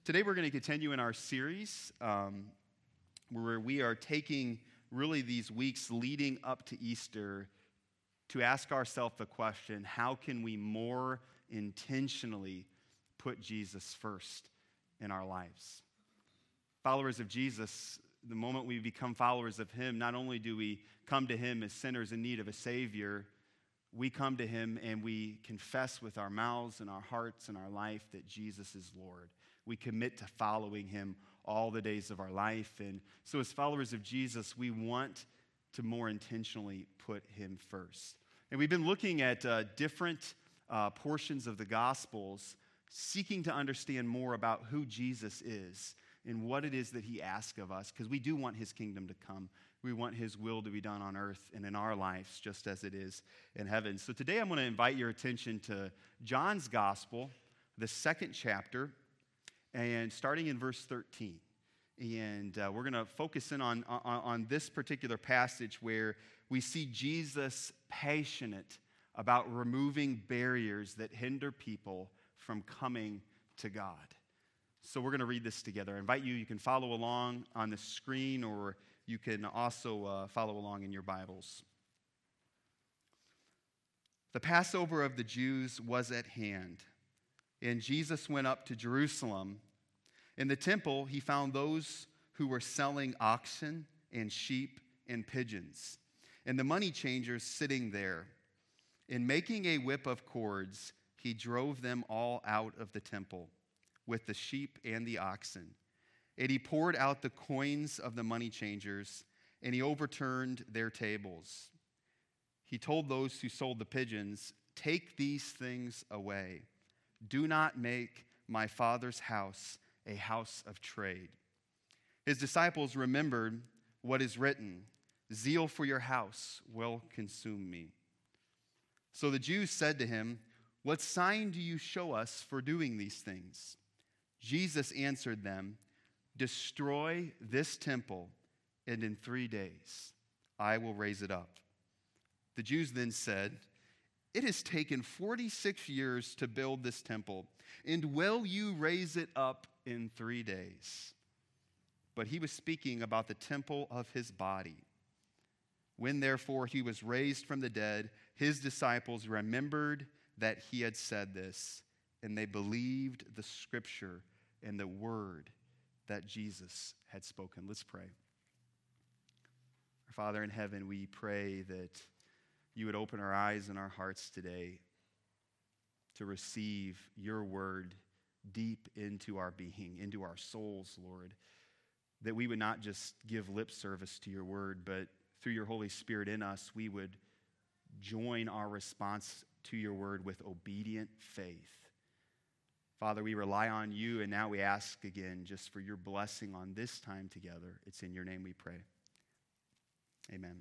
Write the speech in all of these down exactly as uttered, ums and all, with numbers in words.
Today we're going to continue in our series um, where we are taking really these weeks leading up to Easter to ask ourselves the question, how can we more intentionally put Jesus first in our lives? Followers of Jesus, the moment we become followers of Him, not only do we come to Him as sinners in need of a Savior, we come to Him and we confess with our mouths and our hearts and our life that Jesus is Lord. We commit to following Him all the days of our life. And so as followers of Jesus, we want to more intentionally put Him first. And we've been looking at uh, different uh, portions of the Gospels, seeking to understand more about who Jesus is and what it is that He asks of us, because we do want His kingdom to come. We want His will to be done on earth and in our lives just as it is in heaven. So today I'm going to invite your attention to John's Gospel, the second chapter, and starting in verse thirteen. And uh, we're going to focus in on, on, on this particular passage where we see Jesus passionate about removing barriers that hinder people from coming to God. So we're going to read this together. I invite you, you can follow along on the screen, or you can also uh, follow along in your Bibles. The Passover of the Jews was at hand, and Jesus went up to Jerusalem. In the temple, He found those who were selling oxen and sheep and pigeons, and the money changers sitting there. In making a whip of cords, He drove them all out of the temple with the sheep and the oxen. And He poured out the coins of the money changers, and He overturned their tables. He told those who sold the pigeons, "Take these things away. Do not make my Father's house a house of trade." His disciples remembered what is written, "Zeal for your house will consume me." So the Jews said to Him, "What sign do you show us for doing these things?" Jesus answered them, "Destroy this temple, and in three days I will raise it up." The Jews then said, "It has taken forty-six years to build this temple, and will you raise it up in three days?" But He was speaking about the temple of His body. When therefore He was raised from the dead, His disciples remembered that He had said this, and they believed the scripture and the word that Jesus had spoken. Let's pray. Our Father in heaven, we pray that You would open our eyes and our hearts today to receive Your word deep into our being, into our souls, Lord. That we would not just give lip service to Your word, but through Your Holy Spirit in us, we would join our response to Your word with obedient faith. Father, we rely on You, and now we ask again just for Your blessing on this time together. It's in Your name we pray. Amen.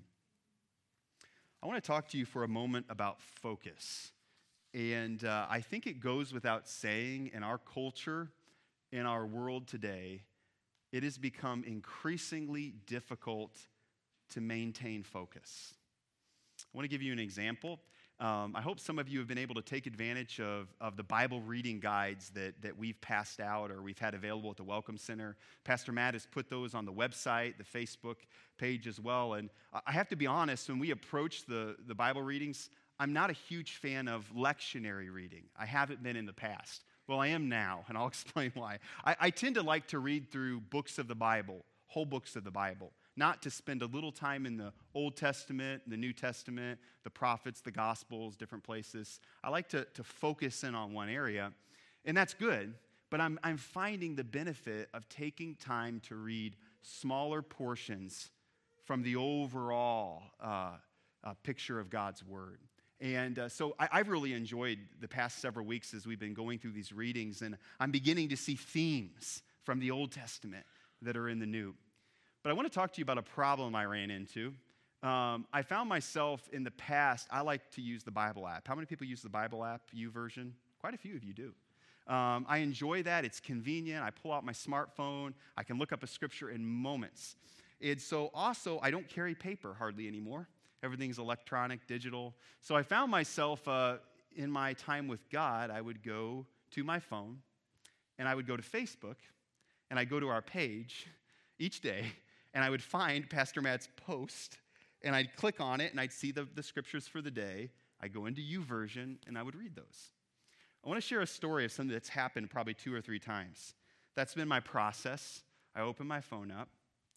I want to talk to you for a moment about focus. And uh, I think it goes without saying, in our culture, in our world today, it has become increasingly difficult to maintain focus. I want to give you an example. Um, I hope some of you have been able to take advantage of, of the Bible reading guides that, that we've passed out or we've had available at the Welcome Center. Pastor Matt has put those on the website, the Facebook page as well. And I have to be honest, when we approach the, the Bible readings, I'm not a huge fan of lectionary reading. I haven't been in the past. Well, I am now, and I'll explain why. I, I tend to like to read through books of the Bible, whole books of the Bible, not to spend a little time in the Old Testament, the New Testament, the prophets, the Gospels, different places. I like to, to focus in on one area, and that's good, but I'm, I'm finding the benefit of taking time to read smaller portions from the overall uh, uh, picture of God's Word. And uh, so I, I've really enjoyed the past several weeks as we've been going through these readings, and I'm beginning to see themes from the Old Testament that are in the New. But I want to talk to you about a problem I ran into. Um, I found myself in the past, I like to use the Bible app. How many people use the Bible app, YouVersion? Quite a few of you do. Um, I enjoy that. It's convenient. I pull out my smartphone. I can look up a scripture in moments. And so also, I don't carry paper hardly anymore. Everything's electronic, digital. So I found myself uh, in my time with God, I would go to my phone and I would go to Facebook, and I'd go to our page each day, and I would find Pastor Matt's post, and I'd click on it, and I'd see the, the scriptures for the day. I'd go into YouVersion, and I would read those. I want to share a story of something that's happened probably two or three times. That's been my process. I open my phone up.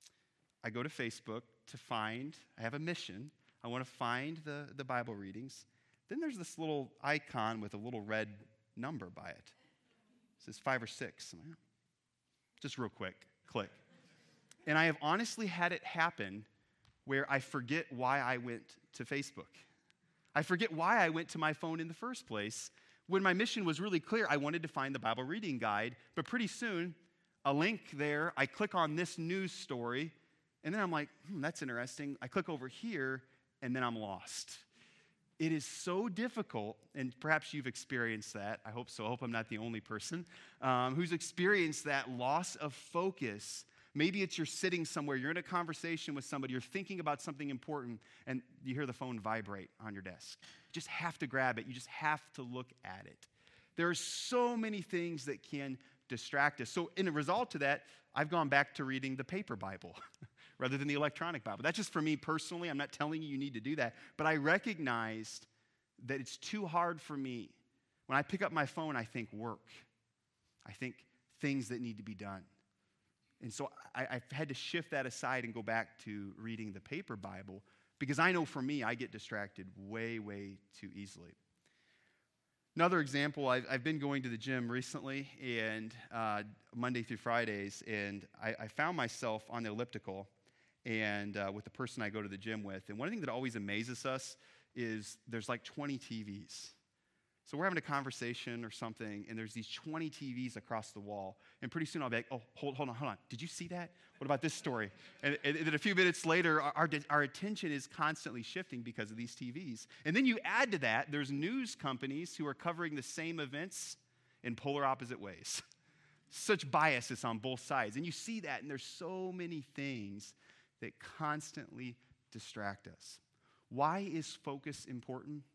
I go to Facebook to find, I have a mission. I want to find the, the Bible readings. Then there's this little icon with a little red number by it. It says five or six. Just real quick, click. And I have honestly had it happen where I forget why I went to Facebook. I forget why I went to my phone in the first place when my mission was really clear. I wanted to find the Bible reading guide, but pretty soon, a link there, I click on this news story, and then I'm like, hmm, that's interesting. I click over here, and then I'm lost. It is so difficult, and perhaps you've experienced that. I hope so. I hope I'm not the only person um, who's experienced that loss of focus. Maybe it's you're sitting somewhere, you're in a conversation with somebody, you're thinking about something important, and you hear the phone vibrate on your desk. You just have to grab it. You just have to look at it. There are so many things that can distract us. So in a result to that, I've gone back to reading the paper Bible rather than the electronic Bible. That's just for me personally. I'm not telling you you need to do that. But I recognized that it's too hard for me. When I pick up my phone, I think work. I think things that need to be done. And so I, I've had to shift that aside and go back to reading the paper Bible because I know for me, I get distracted way, way too easily. Another example, I've, I've been going to the gym recently, and uh, Monday through Fridays, and I, I found myself on the elliptical and uh, with the person I go to the gym with. And one thing that always amazes us is there's like twenty T Vs. So we're having a conversation or something, and there's these twenty T Vs across the wall. And pretty soon I'll be like, oh, hold, hold on, hold on. Did you see that? What about this story? And, and then a few minutes later, our, our, our attention is constantly shifting because of these T Vs. And then you add to that, there's news companies who are covering the same events in polar opposite ways. Such biases on both sides. And you see that, and there's so many things that constantly distract us. Why is focus important?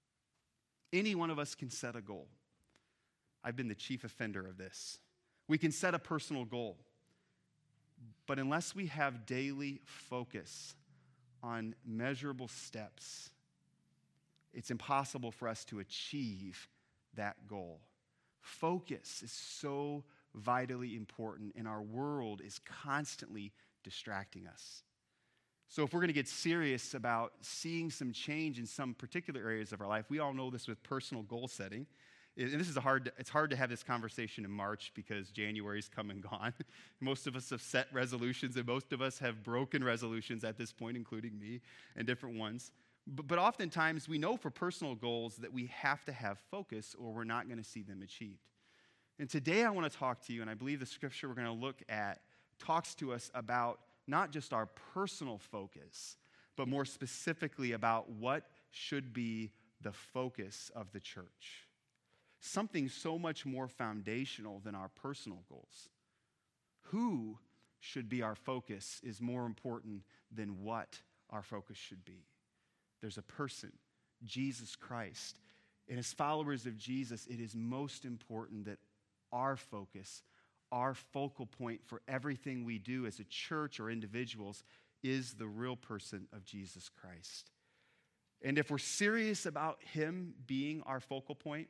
Any one of us can set a goal. I've been the chief offender of this. We can set a personal goal. But unless we have daily focus on measurable steps, it's impossible for us to achieve that goal. Focus is so vitally important, and our world is constantly distracting us. So if we're going to get serious about seeing some change in some particular areas of our life, we all know this with personal goal setting. And this is a hard, it's hard to have this conversation in March because January's come and gone. Most of us have set resolutions, and most of us have broken resolutions at this point, including me, and different ones. But, but oftentimes we know for personal goals that we have to have focus or we're not going to see them achieved. And today I want to talk to you, and I believe the scripture we're going to look at talks to us about not just our personal focus, but more specifically about what should be the focus of the church. Something so much more foundational than our personal goals. Who should be our focus is more important than what our focus should be. There's a person, Jesus Christ. And as followers of Jesus, it is most important that our focus, our focal point for everything we do as a church or individuals is the real person of Jesus Christ. And if we're serious about him being our focal point,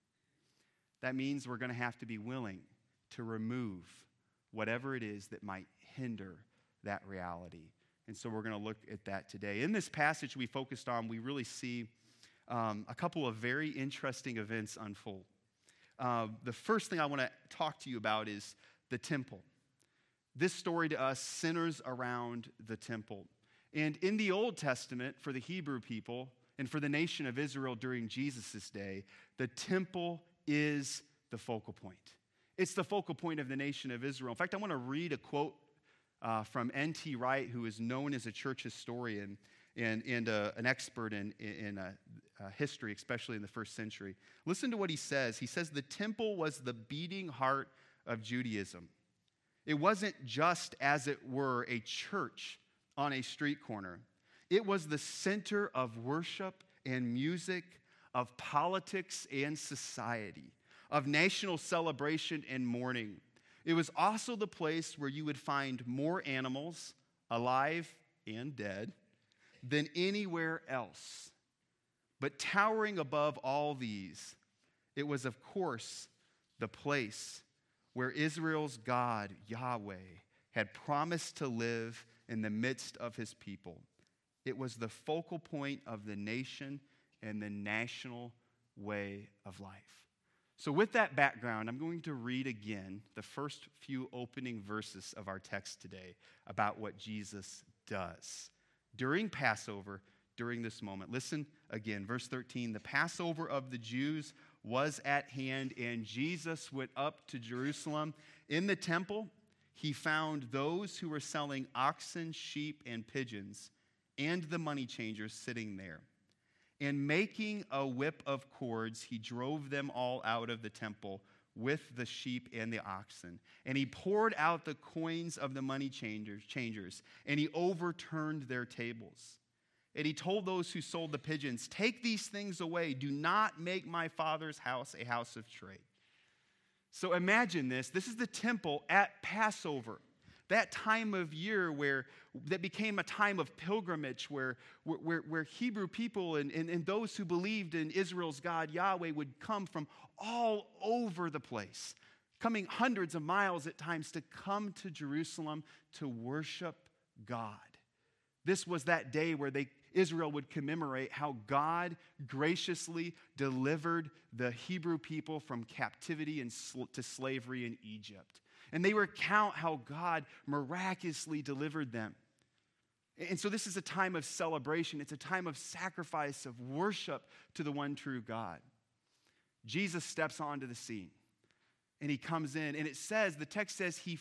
that means we're going to have to be willing to remove whatever it is that might hinder that reality. And so we're going to look at that today. In this passage we focused on, we really see um, a couple of very interesting events unfold. Uh, the first thing I want to talk to you about is the temple. This story to us centers around the temple. And in the Old Testament, for the Hebrew people and for the nation of Israel during Jesus' day, the temple is the focal point. It's the focal point of the nation of Israel. In fact, I want to read a quote uh, from N T Wright, who is known as a church historian and, and uh, an expert in, in uh, uh, history, especially in the first century. Listen to what he says. He says, the temple was the beating heart of Judaism. It wasn't just, as it were, a church on a street corner. It was the center of worship and music, of politics and society. of national celebration and mourning. It was also the place where you would find more animals, alive and dead, than anywhere else. But towering above all these, it was, of course, the place where Israel's God, Yahweh, had promised to live in the midst of his people. It was the focal point of the nation and the national way of life. So with that background, I'm going to read again the first few opening verses of our text today about what Jesus does during Passover, during this moment. Listen again, verse thirteen, the Passover of the Jews was at hand, and Jesus went up to Jerusalem. In the temple, he found those who were selling oxen, sheep, and pigeons, and the money changers sitting there. And making a whip of cords, he drove them all out of the temple with the sheep and the oxen. And he poured out the coins of the money changers, changers, and he overturned their tables. And he told those who sold the pigeons, "Take these things away. Do not make my Father's house a house of trade." So imagine this. This is the temple at Passover, that time of year where that became a time of pilgrimage, where, where, where Hebrew people and, and, and those who believed in Israel's God, Yahweh, would come from all over the place, coming hundreds of miles at times to come to Jerusalem to worship God. This was that day where they, Israel would commemorate how God graciously delivered the Hebrew people from captivity and sl- to slavery in Egypt. And they recount how God miraculously delivered them. And so this is a time of celebration. It's a time of sacrifice, of worship to the one true God. Jesus steps onto the scene, and he comes in, and it says, the text says he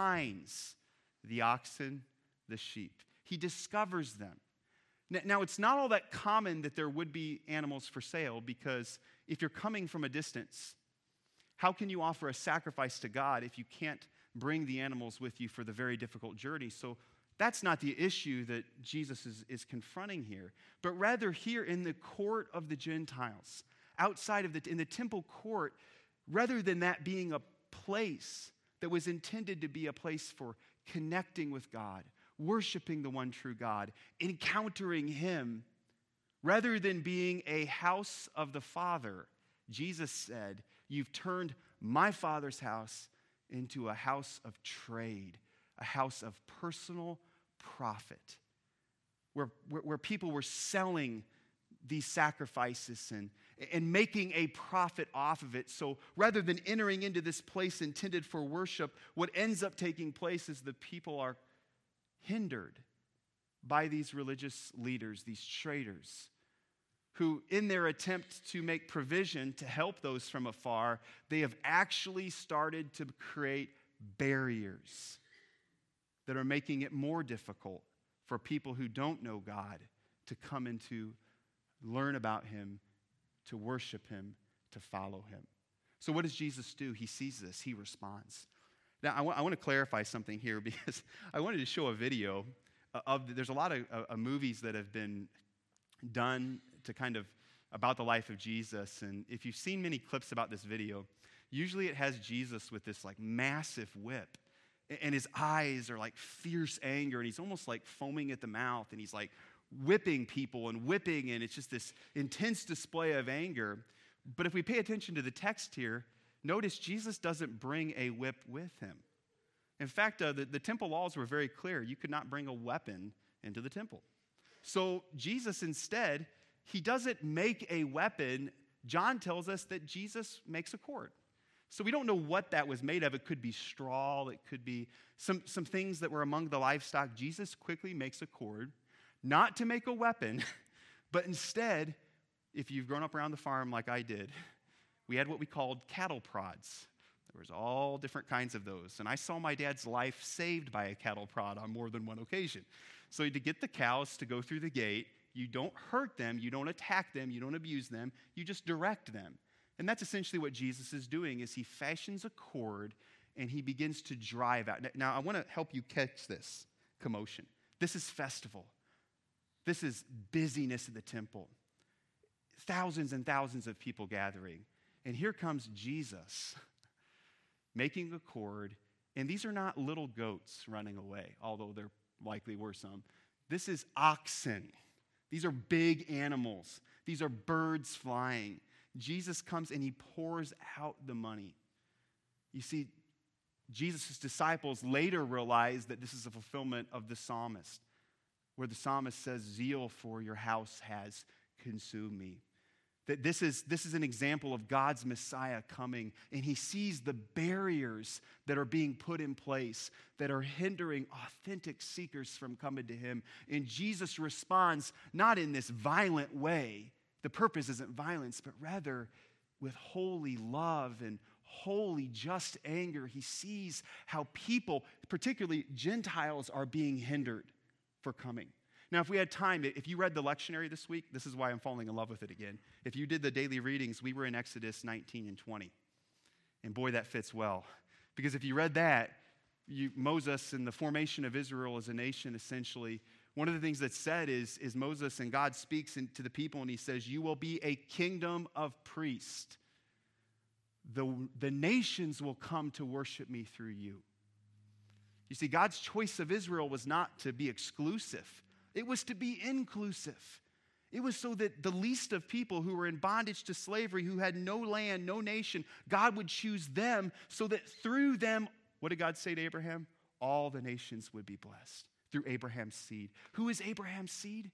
finds the oxen, the sheep. He discovers them. Now, it's not all that common that there would be animals for sale, because if you're coming from a distance, how can you offer a sacrifice to God if you can't bring the animals with you for the very difficult journey? So that's not the issue that Jesus is, is confronting here, but rather here in the court of the Gentiles, outside of the, in the temple court, rather than that being a place that was intended to be a place for connecting with God, worshiping the one true God, encountering him, rather than being a house of the Father, Jesus said, "You've turned my Father's house into a house of trade, a house of personal profit," where, where, where people were selling these sacrifices and, and making a profit off of it. So rather than entering into this place intended for worship, what ends up taking place is the people are hindered by these religious leaders, these traders, who in their attempt to make provision to help those from afar, they have actually started to create barriers that are making it more difficult for people who don't know God to come and to learn about him, to worship him, to follow him. So what does Jesus do? He sees this. He responds. Now, I want, I want to clarify something here, because I wanted to show a video of, there's a lot of uh, movies that have been done to kind of about the life of Jesus. And if you've seen many clips about this video, usually it has Jesus with this like massive whip, and his eyes are like fierce anger, and he's almost like foaming at the mouth, and he's like whipping people and whipping, and it's just this intense display of anger. But if we pay attention to the text here, notice Jesus doesn't bring a whip with him. In fact, uh, the, the temple laws were very clear. You could not bring a weapon into the temple. So Jesus instead, he doesn't make a weapon. John tells us that Jesus makes a cord. So we don't know what that was made of. It could be straw. It could be some, some things that were among the livestock. Jesus quickly makes a cord, not to make a weapon, but instead, if you've grown up around the farm like I did, we had what we called cattle prods. There was all different kinds of those. And I saw my dad's life saved by a cattle prod on more than one occasion. So to get the cows to go through the gate, you don't hurt them, you don't attack them, you don't abuse them, you just direct them. And that's essentially what Jesus is doing, is he fashions a cord and he begins to drive out. Now, I want to help you catch this commotion. This is festival. This is busyness in the temple. Thousands and thousands of people gathering. And here comes Jesus making a cord. And these are not little goats running away, although there likely were some. This is oxen. These are big animals. These are birds flying. Jesus comes and he pours out the money. You see, Jesus' disciples later realized that this is a fulfillment of the psalmist, where the psalmist says, zeal for your house has consumed me. That this is, this is an example of God's Messiah coming, and he sees the barriers that are being put in place that are hindering authentic seekers from coming to him. And Jesus responds not in this violent way. The purpose isn't violence, but rather with holy love and holy just anger. He sees how people, particularly Gentiles, are being hindered for coming. Now, if we had time, if you read the lectionary this week, this is why I'm falling in love with it again. If you did the daily readings, we were in Exodus nineteen and twenty. And boy, that fits well. Because if you read that, you, Moses and the formation of Israel as a nation, essentially, one of the things that's said is, is Moses and God speaks in, to the people and he says, you will be a kingdom of priests. The, the nations will come to worship me through you. You see, God's choice of Israel was not to be exclusive. It was to be inclusive. It was so that the least of people who were in bondage to slavery, who had no land, no nation, God would choose them so that through them, what did God say to Abraham? All the nations would be blessed through Abraham's seed. Who is Abraham's seed?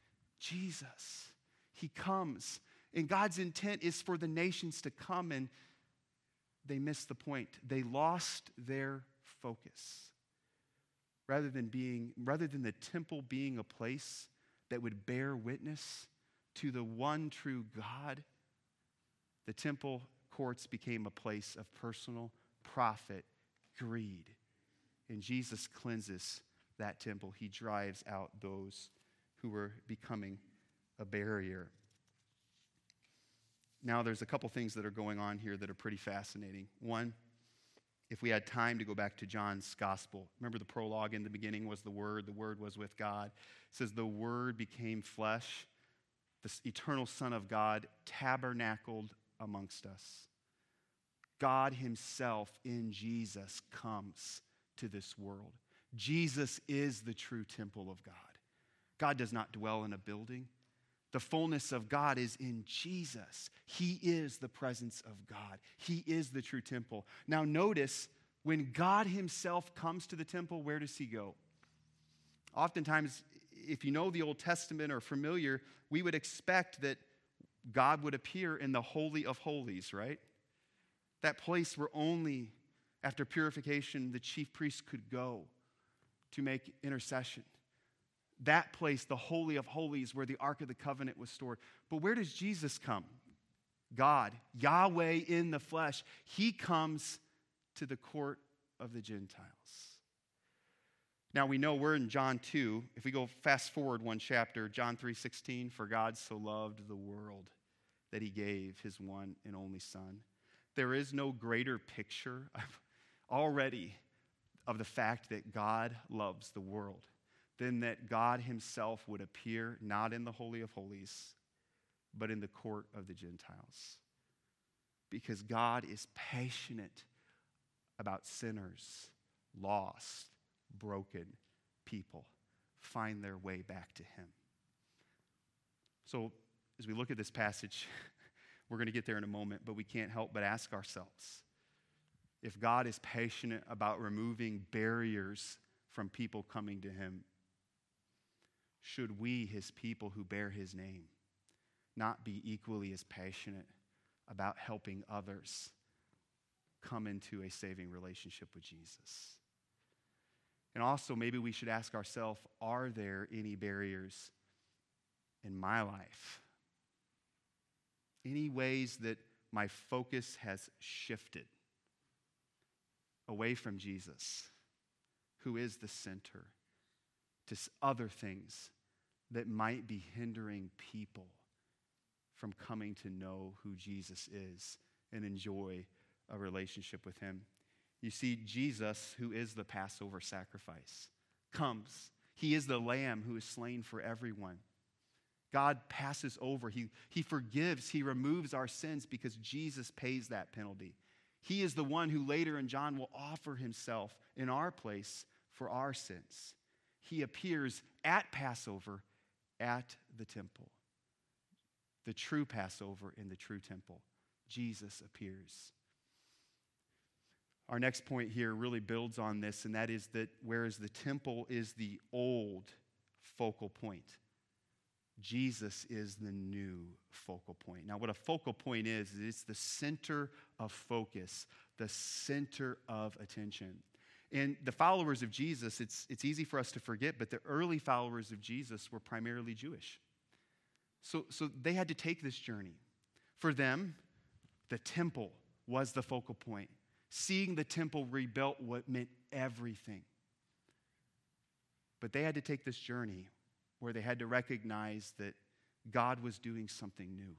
Jesus. He comes. And God's intent is for the nations to come, and they missed the point. They lost their focus. Rather than being, rather than the temple being a place that would bear witness to the one true God, the temple courts became a place of personal profit, greed. And Jesus cleanses that temple. He drives out those who were becoming a barrier. Now, there's a couple things that are going on here that are pretty fascinating. One, if we had time to go back to John's gospel, remember the prologue in the beginning was the Word, the Word was with God. It says the Word became flesh, the eternal Son of God tabernacled amongst us. God himself in Jesus comes to this world. Jesus is the true temple of God. God does not dwell in a building. The fullness of God is in Jesus. He is the presence of God. He is the true temple. Now notice, when God himself comes to the temple, where does he go? Oftentimes, if you know the Old Testament or familiar, we would expect that God would appear in the Holy of Holies, right? That place where only after purification the chief priest could go to make intercession. That place, the Holy of Holies, where the Ark of the Covenant was stored. But where does Jesus come? God, Yahweh in the flesh. He comes to the court of the Gentiles. Now we know we're in John two. If we go fast forward one chapter, John three sixteen, for God so loved the world that he gave his one and only Son. There is no greater picture of, already of the fact that God loves the world than that God himself would appear not in the Holy of Holies, but in the court of the Gentiles. Because God is passionate about sinners, lost, broken people find their way back to him. So as we look at this passage, we're going to get there in a moment, but we can't help but ask ourselves, if God is passionate about removing barriers from people coming to him, should we, his people who bear his name, not be equally as passionate about helping others come into a saving relationship with Jesus? And also, maybe we should ask ourselves, are there any barriers in my life? Any ways that my focus has shifted away from Jesus, who is the center, to other things that might be hindering people from coming to know who Jesus is and enjoy a relationship with him? You see, Jesus, who is the Passover sacrifice, comes. He is the Lamb who is slain for everyone. God passes over. He, he forgives. He removes our sins because Jesus pays that penalty. He is the one who later in John will offer himself in our place for our sins. He appears at Passover at the temple. The true Passover in the true temple. Jesus appears. Our next point here really builds on this, and that is that whereas the temple is the old focal point, Jesus is the new focal point. Now, what a focal point is, is it's the center of focus, the center of attention. And the followers of Jesus, it's, it's easy for us to forget, but the early followers of Jesus were primarily Jewish. So, so they had to take this journey. For them, the temple was the focal point. Seeing the temple rebuilt what meant everything. But they had to take this journey where they had to recognize that God was doing something new.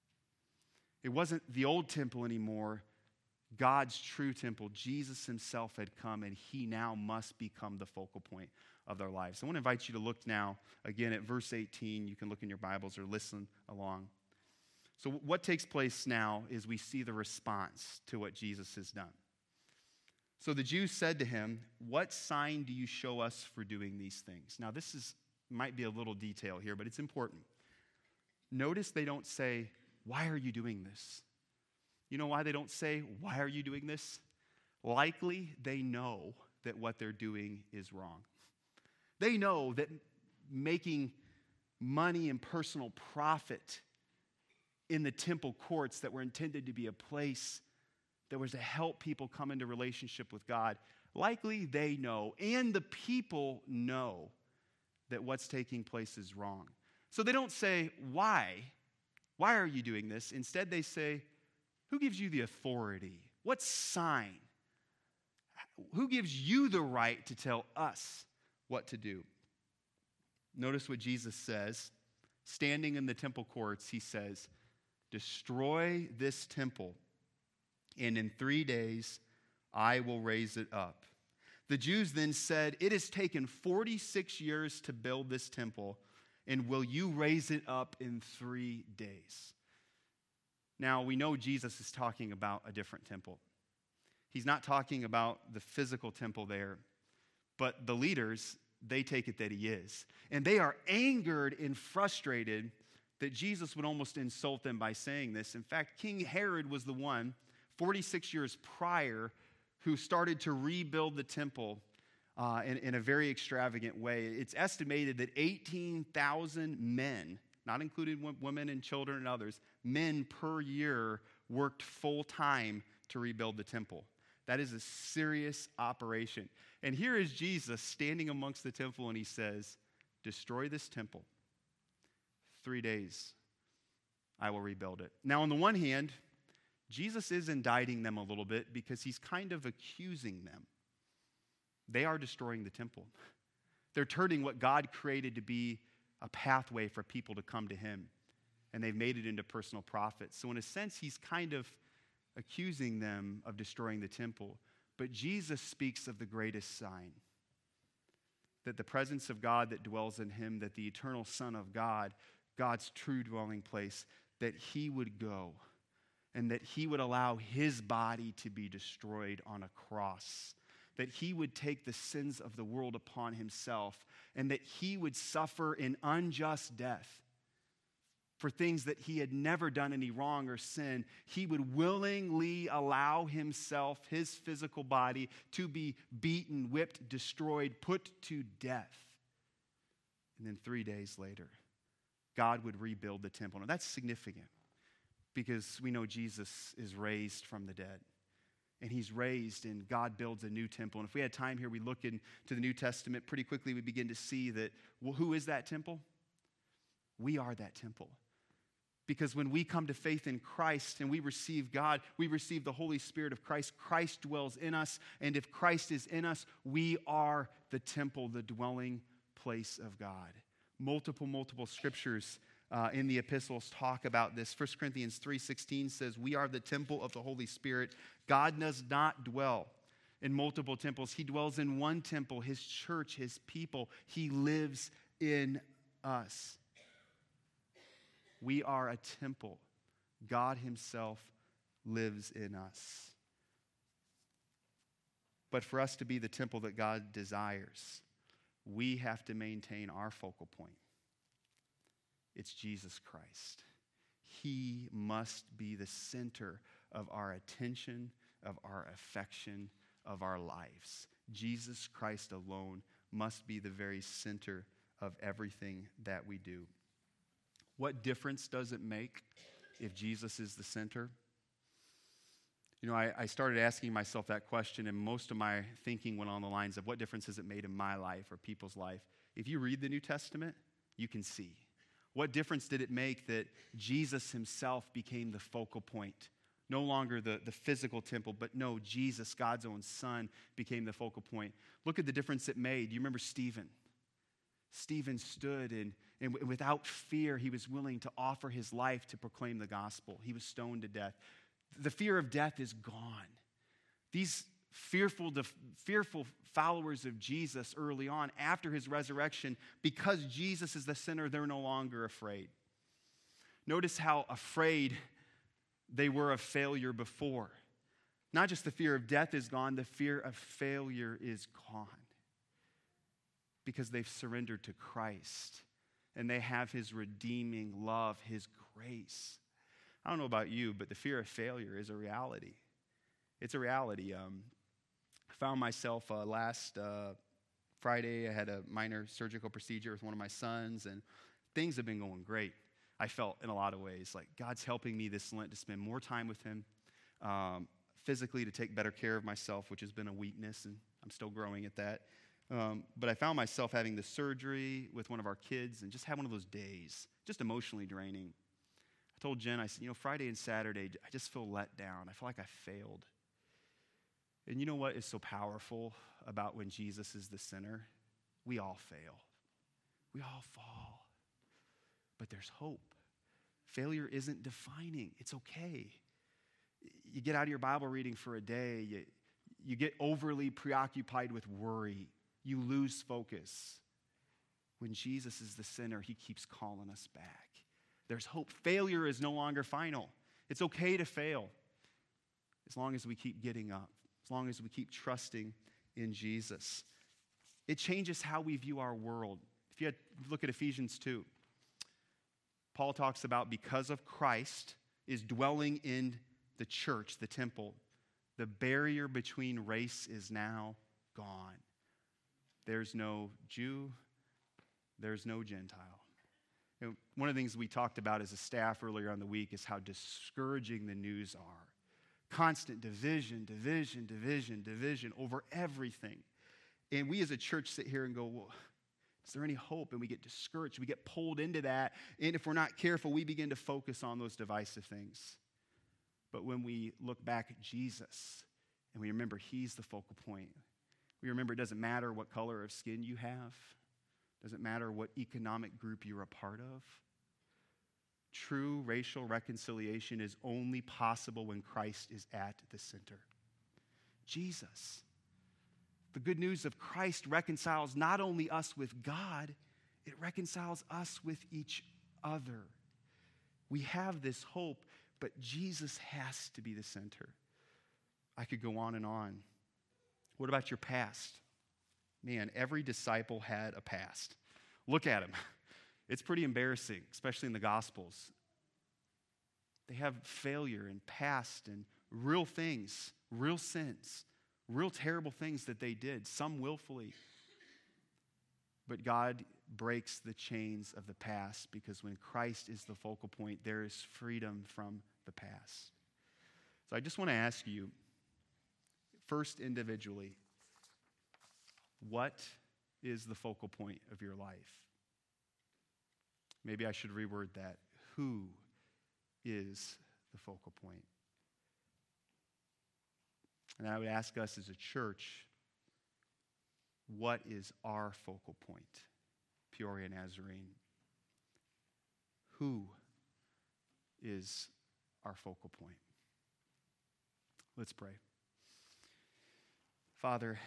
It wasn't the old temple anymore. God's true temple, Jesus himself had come, and he now must become the focal point of their lives. I want to invite you to look now again at verse eighteen. You can look in your Bibles or listen along. So what takes place now is we see the response to what Jesus has done. So the Jews said to him, "What sign do you show us for doing these things?" Now this is might be a little detail here, but it's important. Notice they don't say, "Why are you doing this?" You know why they don't say, "Why are you doing this?" Likely they know that what they're doing is wrong. They know that making money and personal profit in the temple courts that were intended to be a place that was to help people come into relationship with God, likely they know, and the people know, that what's taking place is wrong. So they don't say, "Why? Why are you doing this?" Instead, they say, "Who gives you the authority? What sign? Who gives you the right to tell us what to do?" Notice what Jesus says. Standing in the temple courts, he says, "Destroy this temple, and in three days I will raise it up." The Jews then said, "It has taken forty-six years to build this temple, and will you raise it up in three days?" Now, we know Jesus is talking about a different temple. He's not talking about the physical temple there, but the leaders, they take it that he is. And they are angered and frustrated that Jesus would almost insult them by saying this. In fact, King Herod was the one, forty-six years prior, who started to rebuild the temple uh, in, in a very extravagant way. It's estimated that eighteen thousand men, not including women and children and others, men per year worked full-time to rebuild the temple. That is a serious operation. And here is Jesus standing amongst the temple, and he says, "Destroy this temple. Three days, I will rebuild it." Now, on the one hand, Jesus is indicting them a little bit because he's kind of accusing them. They are destroying the temple. They're turning what God created to be a pathway for people to come to him, and they've made it into personal profit. So in a sense, he's kind of accusing them of destroying the temple. But Jesus speaks of the greatest sign, that the presence of God that dwells in him, that the eternal Son of God, God's true dwelling place, that he would go and that he would allow his body to be destroyed on a cross, that he would take the sins of the world upon himself, and that he would suffer an unjust death for things that he had never done any wrong or sin. He would willingly allow himself, his physical body, to be beaten, whipped, destroyed, put to death. And then three days later, God would rebuild the temple. Now that's significant because we know Jesus is raised from the dead. And he's raised, and God builds a new temple. And if we had time here, we look into the New Testament. Pretty quickly, we begin to see that, well, who is that temple? We are that temple. Because when we come to faith in Christ and we receive God, we receive the Holy Spirit of Christ. Christ dwells in us. And if Christ is in us, we are the temple, the dwelling place of God. Multiple, multiple scriptures Uh, in the epistles talk about this. First Corinthians three sixteen says, "We are the temple of the Holy Spirit." God does not dwell in multiple temples. He dwells in one temple, his church, his people. He lives in us. We are a temple. God himself lives in us. But for us to be the temple that God desires, we have to maintain our focal point. It's Jesus Christ. He must be the center of our attention, of our affection, of our lives. Jesus Christ alone must be the very center of everything that we do. What difference does it make if Jesus is the center? You know, I, I started asking myself that question, and most of my thinking went on the lines of what difference has it made in my life or people's life? If you read the New Testament, you can see. What difference did it make that Jesus himself became the focal point? No longer the, the physical temple, but no, Jesus, God's own Son, became the focal point. Look at the difference it made. You remember Stephen? Stephen stood and, and without fear, he was willing to offer his life to proclaim the gospel. He was stoned to death. The fear of death is gone. These fearful, fearful followers of Jesus early on, after his resurrection, because Jesus is the center, they're no longer afraid. Notice how afraid they were of failure before. Not just the fear of death is gone, the fear of failure is gone. Because they've surrendered to Christ and they have his redeeming love, his grace. I don't know about you, but the fear of failure is a reality. It's a reality. Um, I found myself uh, last uh, Friday, I had a minor surgical procedure with one of my sons, and things have been going great. I felt in a lot of ways like God's helping me this Lent to spend more time with him, um, physically to take better care of myself, which has been a weakness, and I'm still growing at that. Um, but I found myself having the surgery with one of our kids and just had one of those days, just emotionally draining. I told Jen, I said, you know, Friday and Saturday, I just feel let down. I feel like I failed. And you know what is so powerful about when Jesus is the center? We all fail. We all fall. But there's hope. Failure isn't defining. It's okay. You get out of your Bible reading for a day. You, you get overly preoccupied with worry. You lose focus. When Jesus is the center, he keeps calling us back. There's hope. Failure is no longer final. It's okay to fail as long as we keep getting up, as long as we keep trusting in Jesus. It changes how we view our world. If you had, look at Ephesians two, Paul talks about because of Christ is dwelling in the church, the temple, the barrier between race is now gone. There's no Jew, there's no Gentile. You know, one of the things we talked about as a staff earlier on the week is how discouraging the news are. Constant division, division, division, division over everything. And we as a church sit here and go, well, is there any hope? And we get discouraged. We get pulled into that. And if we're not careful, we begin to focus on those divisive things. But when we look back at Jesus and we remember he's the focal point, we remember it doesn't matter what color of skin you have. Doesn't matter what economic group you're a part of. True racial reconciliation is only possible when Christ is at the center. Jesus. The good news of Christ reconciles not only us with God, it reconciles us with each other. We have this hope, but Jesus has to be the center. I could go on and on. What about your past? Man, every disciple had a past. Look at them. It's pretty embarrassing, especially in the Gospels. They have failure and past and real things, real sins, real terrible things that they did, some willfully. But God breaks the chains of the past because when Christ is the focal point, there is freedom from the past. So I just want to ask you, first individually, what is the focal point of your life? Maybe I should reword that. Who is the focal point? And I would ask us as a church, what is our focal point? Peoria Nazarene. Who is our focal point? Let's pray. Father,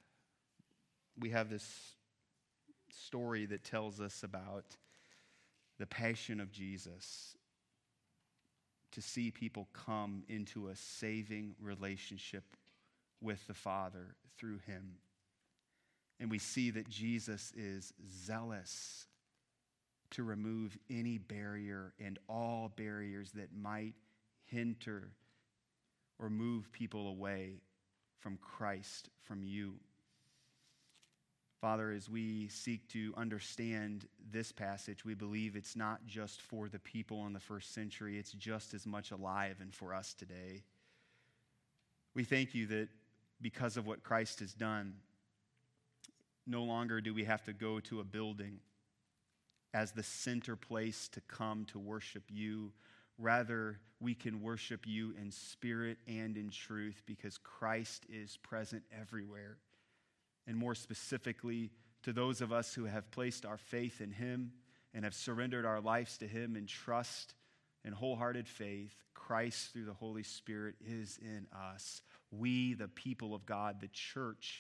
we have this story that tells us about the passion of Jesus, to see people come into a saving relationship with the Father through him. And we see that Jesus is zealous to remove any barrier and all barriers that might hinder or move people away from Christ, from you. Father, as we seek to understand this passage, we believe it's not just for the people in the first century, it's just as much alive and for us today. We thank you that because of what Christ has done, no longer do we have to go to a building as the center place to come to worship you. Rather, we can worship you in spirit and in truth because Christ is present everywhere. And more specifically, to those of us who have placed our faith in him and have surrendered our lives to him in trust and wholehearted faith, Christ through the Holy Spirit is in us. We, the people of God, the church,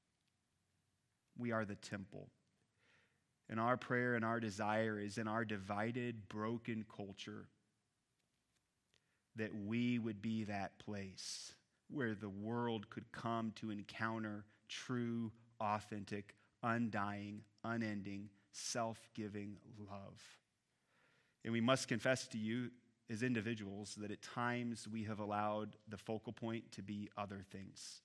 we are the temple. And our prayer and our desire is in our divided, broken culture that we would be that place where the world could come to encounter true, authentic, undying, unending, self-giving love. And we must confess to you as individuals that at times we have allowed the focal point to be other things.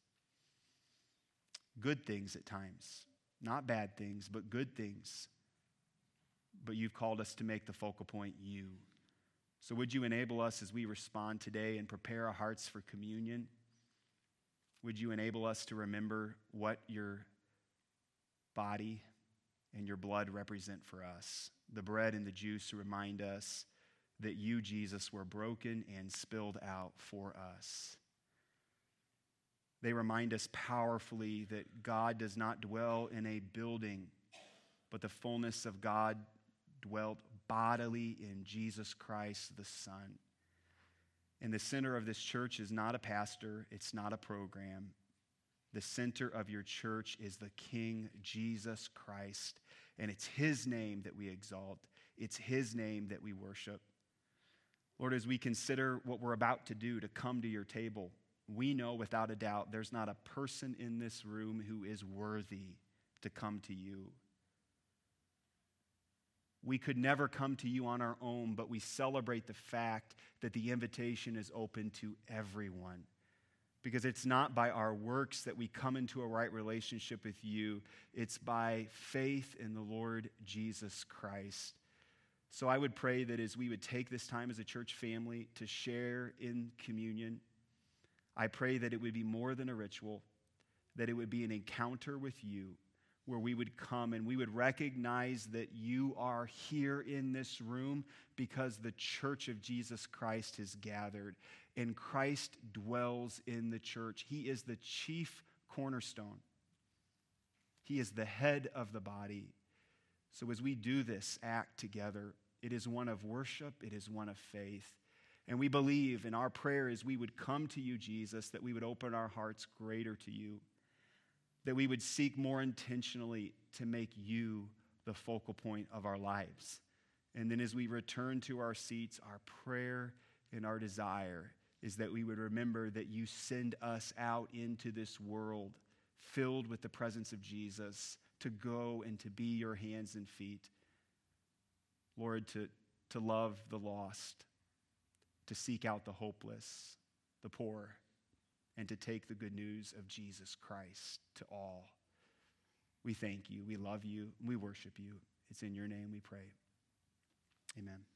Good things at times. Not bad things, but good things. But you've called us to make the focal point you. So would you enable us as we respond today and prepare our hearts for communion? Would you enable us to remember what your body and your blood represent for us? The bread and the juice remind us that you, Jesus, were broken and spilled out for us. They remind us powerfully that God does not dwell in a building, but the fullness of God dwelt bodily in Jesus Christ, the Son. And the center of this church is not a pastor, it's not a program. The center of your church is the King, Jesus Christ, and it's his name that we exalt. It's his name that we worship. Lord, as we consider what we're about to do to come to your table, we know without a doubt there's not a person in this room who is worthy to come to you. We could never come to you on our own, but we celebrate the fact that the invitation is open to everyone. Because it's not by our works that we come into a right relationship with you. It's by faith in the Lord Jesus Christ. So I would pray that as we would take this time as a church family to share in communion, I pray that it would be more than a ritual, that it would be an encounter with you, where we would come and we would recognize that you are here in this room because the church of Jesus Christ has gathered, and Christ dwells in the church. He is the chief cornerstone. He is the head of the body. So as we do this act together, it is one of worship, it is one of faith. And we believe in our prayer as we would come to you, Jesus, that we would open our hearts greater to you, that we would seek more intentionally to make you the focal point of our lives. And then as we return to our seats, our prayer and our desire is that we would remember that you send us out into this world filled with the presence of Jesus to go and to be your hands and feet. Lord, to, to love the lost, to seek out the hopeless, the poor, and to take the good news of Jesus Christ to all. We thank you, we love you, we worship you. It's in your name we pray. Amen.